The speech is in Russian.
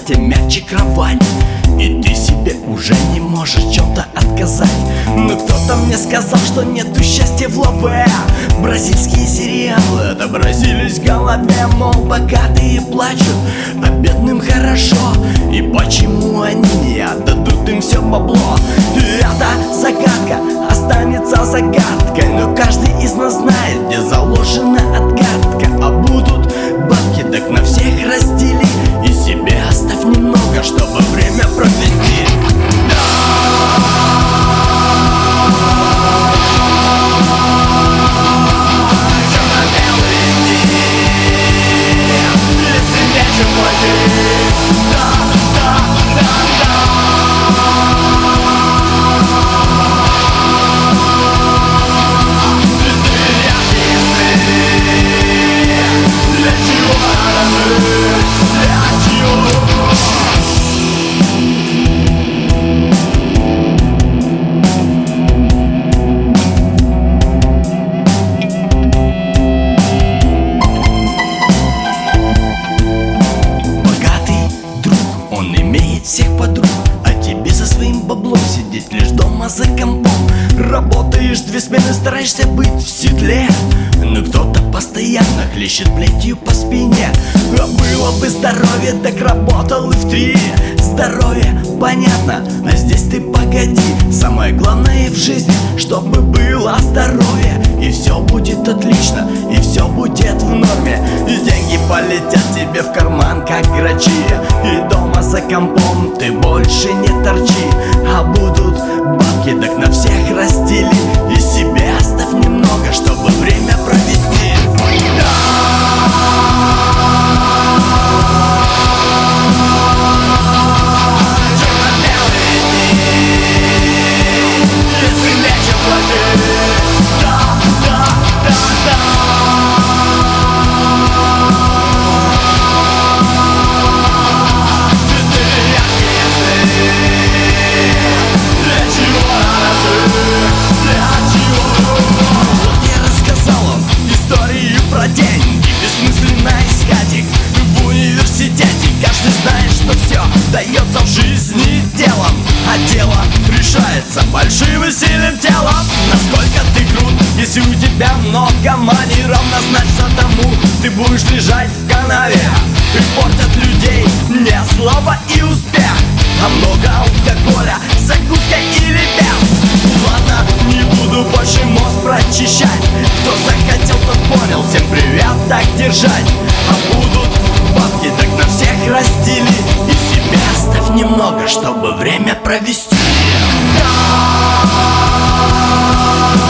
счастья мягче кровать, и ты себе уже не можешь в чем-то отказать. Но кто-то мне сказал, что нету счастья в лаве. Бразильские сериалы отобразились в голове. Мол, богатые плачут, а бедным хорошо. И почему они не отдадут им все бабло? Это загадка, останется загадкой. Но каждый из нас знает, где заложена отгадка. А будут бабки, так на всех раздели. И себе оставь немного, чтобы время провести. Всех подруг, а тебе за своим баблом сидеть лишь дома за компом. Работаешь 2 смены, стараешься быть в седле, но кто-то постоянно хлещет плетью по спине. А было бы здоровье, так работал и в 3. Здоровье, понятно, а здесь ты погоди. Самое главное в жизни, чтобы было здоровье. И все будет отлично, и все будет в норме. И деньги полетят тебе в карман, как грачи. И дома за компом ты больше не торчи. А будут бабки, так на всех раздели. И себе оставь немного, чтобы время провести. Дается в жизни делом, а дело решается большим и сильным телом. Насколько ты крут, если у тебя много мани, равнозначно тому ты будешь лежать в канаве. И портят людей не слава и успех, а много алкоголя, закуска или без. Ладно, не буду больше мозг прочищать. Кто захотел, тот понял, всем привет, так держать. А будут бабки, так на всех раздели. И себе оставь немного, чтобы время провести.